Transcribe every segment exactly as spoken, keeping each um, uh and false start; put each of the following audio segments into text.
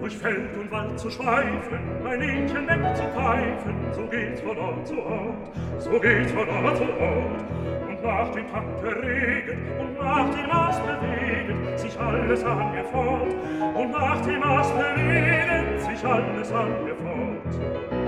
durch Feld und Wald zu schweifen, mein Liedchen wegzupfeifen, so geht's von Ort zu Ort, so geht's von Ort zu Ort. Und nach dem Takt der Regen und nach dem Ast bewegen sich alles an mir fort, und nach dem Ast bewegen sich alles an mir fort.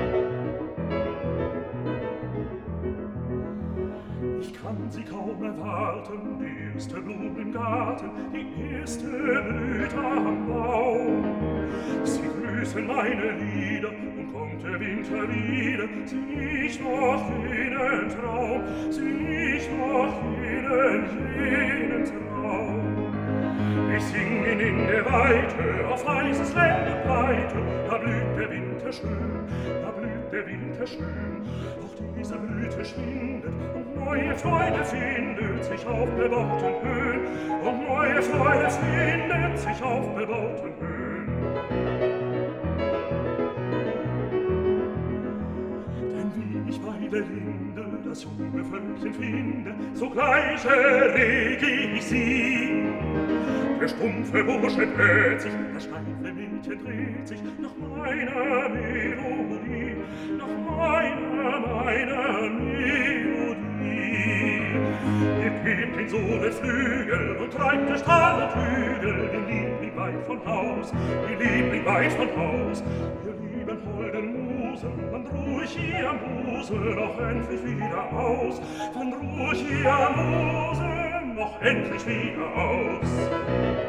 Ich kann sie kaum erwarten, die erste Blume im Garten, die erste Blüte am Baum. Sie grüßen meine Lieder, und kommt der Winter wieder, sieh ich noch jenen Traum, sieh ich noch jenen, jenen Traum. Ich sing ihn in der Weite, auf weißes Länderbreite, da blüht der Winter schön, da blüht der Winter schön. Auch diese Blüte schwindet, und neue Freude findet sich auf bebauten Höhen, und neue Freude findet sich auf bebauten Höhen. Denn wie ich bei der Linde das junge Völkchen finde, sogleich erreg ich sie. Der stumpfe Bursche dreht sich, das steife Mädchen dreht sich nach meiner Melodie, nach meiner, meiner Melodie. Ihr gebt den Sohn Flügel und treibt der Strahlenflügel den Liebling weit von Haus, den Liebling weit von Haus. Ihr lieben holden Musen, wann ruh ich ihr Busen noch endlich wieder aus, wann ruh ich ihr Busen noch endlich wieder aus.